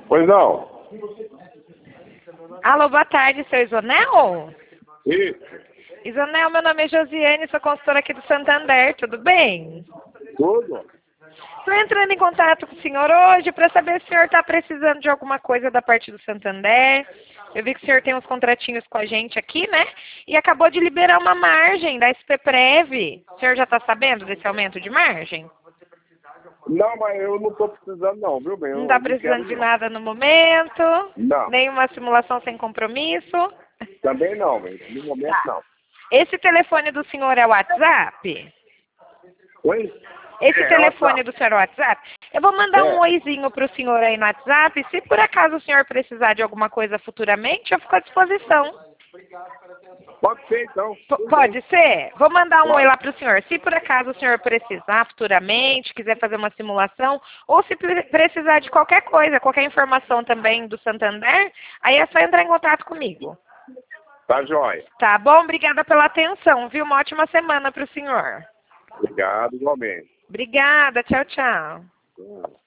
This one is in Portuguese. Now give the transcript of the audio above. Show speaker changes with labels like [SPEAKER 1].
[SPEAKER 1] Pois não.
[SPEAKER 2] Alô, boa tarde, seu Isonel?
[SPEAKER 1] Isso.
[SPEAKER 2] Isonel, meu nome é Josiane, sou consultora aqui do Santander, tudo bem?
[SPEAKER 1] Tudo?
[SPEAKER 2] Estou entrando em contato com o senhor hoje para saber se o senhor está precisando de alguma coisa da parte do Santander. Eu vi que o senhor tem uns contratinhos com a gente aqui, né? E acabou de liberar uma margem da SPPrev. O senhor já está sabendo desse aumento de margem?
[SPEAKER 1] Não, mas eu não estou precisando não, viu, bem?
[SPEAKER 2] Não
[SPEAKER 1] Eu
[SPEAKER 2] está
[SPEAKER 1] não quero
[SPEAKER 2] precisando de
[SPEAKER 1] não.
[SPEAKER 2] nada no momento?
[SPEAKER 1] Não.
[SPEAKER 2] Nenhuma simulação sem compromisso?
[SPEAKER 1] Também não, bem. No momento
[SPEAKER 2] Tá.
[SPEAKER 1] não.
[SPEAKER 2] Esse telefone do senhor é o WhatsApp?
[SPEAKER 1] Oi?
[SPEAKER 2] Esse
[SPEAKER 1] É
[SPEAKER 2] telefone
[SPEAKER 1] WhatsApp.
[SPEAKER 2] do senhor é o WhatsApp? Eu vou mandar um
[SPEAKER 1] É.
[SPEAKER 2] oizinho para o senhor aí no WhatsApp. Se por acaso o senhor precisar de alguma coisa futuramente, eu fico à disposição.
[SPEAKER 1] Pode ser, então. Tudo
[SPEAKER 2] Pode
[SPEAKER 1] bem.
[SPEAKER 2] ser? Vou mandar um oi
[SPEAKER 1] Pode.
[SPEAKER 2] lá para o senhor. Se por acaso o senhor precisar futuramente, quiser fazer uma simulação, ou se precisar de qualquer coisa, qualquer informação também do Santander, aí é só entrar em contato comigo.
[SPEAKER 1] Tá jóia.
[SPEAKER 2] Tá bom? Obrigada pela atenção, viu? Uma ótima semana para o senhor.
[SPEAKER 1] Obrigado, igualmente.
[SPEAKER 2] Obrigada. Tchau, tchau.